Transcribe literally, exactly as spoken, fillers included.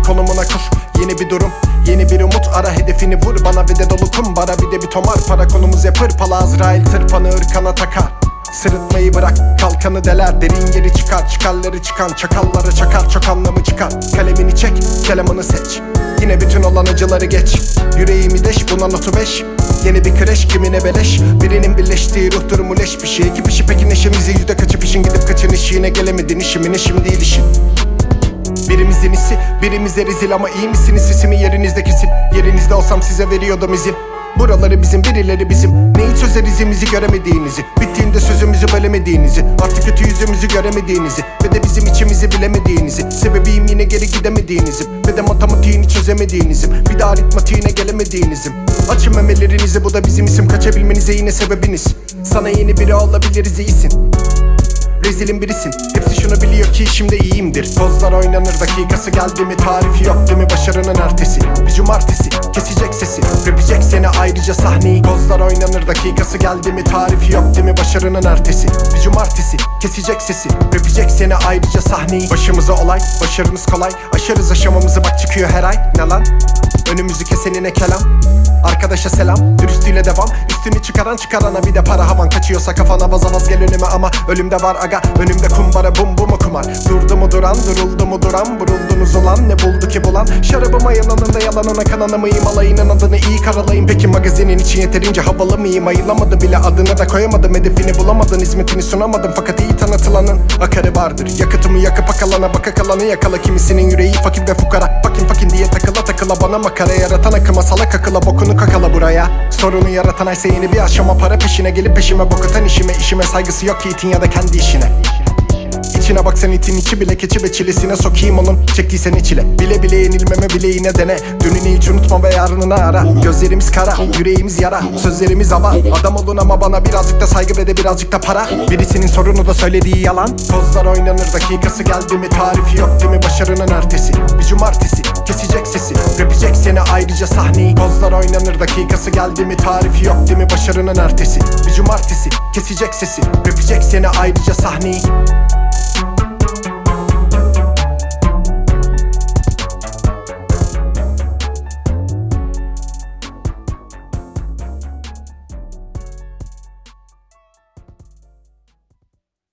konumuna kus. Yeni bir durum, yeni bir umut. Ara hedefini vur bana ve de dolu kumbara. Bir de bir tomar para konumuz yapır. Pala Azrail tırpanı ırkana takar. Sırıtmayı bırak, kalkanı deler. Derin yeri çıkar, çıkarları çıkan çakallara çakar, çok anlamı çıkar. Kalemini çek, kelamını seç. Yine bütün olan acıları geç. Yüreğimi deş, buna notu beş. Yeni bir kreş, kimine beleş. Birinin birleştiği ruh durumu leş bir şey. İki pişi pekin eşimizi yüzde kaçı pişin. Gidip kaçın işine gelemedin, işimin işim değil işin. Birimizin isi, birimize rezil ama iyi misiniz? Sesimi yerinizde kesin. Yerinizde olsam size veriyordum izin. Buraları bizim, birileri bizim. Neyi çözeriz imizi göremediğinizi. Bittiğinde sözümüzü bölemediğinizi. Artık kötü yüzümüzü göremediğinizi. Ve de bizim içimizi bilemediğinizi. Sebebiyim yine geri gidemediğinizim. Ve de matematiğini çözemediğinizim. Bir de aritmatiğine gelemediğinizim. Açın memelerinizi, bu da bizim isim. Kaçabilmenize yine sebebiniz. Sana yeni biri olabiliriz, iyisin. Rezilin birisin, hepsi şunu biliyor ki şimdi iyiyimdir. Tozlar oynanır, dakikası geldi mi? Tarifi yok değil mi başarının ertesi? Bir cumartesi, kesecek sesi, öpecek seni ayrıca sahneyi. Tozlar oynanır, dakikası geldi mi? Tarifi yok değil mi başarının ertesi? Bir cumartesi, kesecek sesi, öpecek seni ayrıca sahneyi. Başımıza olay, başarımız kolay. Aşarız aşamamızı, bak çıkıyor her ay. Ne lan? Önümüzü kesenine kelam. Arkadaşa selam, dürüstlüğüyle devam. Üstünü çıkaran çıkarana bir de para havan. Kaçıyorsa kafana vaz vaz gel önüme ama ölümde var aga. Önümde kumbara bum bu mu kumar? Durdu mu duran, duruldu mu duran? Buruldunuz ulan, ne buldu ki bulan? Şarabıma yalanında yalanına kanana mıyım? Alayının adını iyi karalayın. Peki magazinin için yeterince havalı mıyım? Ayılamadım bile, adını da koyamadım. Hedefini bulamadın, hizmetini sunamadım. Fakat iyi tanıtılanın akarı vardır. Yakıtımı yakıp akalana baka kalanı yakala. Kimisinin yüreği fakir ve fukara. Fakin fakin diye takıla takıla bana makara. Yaratan akıma salak akıla bokunu kakala buraya. Sorunu yaratan aysa yeni bir aşama. Para peşine gelip peşime bok atan işime. İşime saygısı yok ki itin ya da kendi işine. İçine bak sen itin içi bile keçi ve çilesine sokayım onun çektiysen içile. Bile bile yenilmeme bileğine dene. Dününü hiç unutma ve yarınını ara. Gözlerimiz kara, yüreğimiz yara. Sözlerimiz hava. Adam olun ama bana birazcık da saygı ve de birazcık da para. Birisinin sorunu da söylediği yalan. Tozlar oynanır, dakikası geldi mi? Tarifi yok değil mi başarının ertesi? Bir cumartesi, kesecek sesi, öpecek seni ayrıca sahneyi. Tozlar oynanır, dakikası geldi mi? Tarifi yok değil mi başarının ertesi? Bir cumartesi, kesecek sesi, öpecek seni ayrıca sahneyi.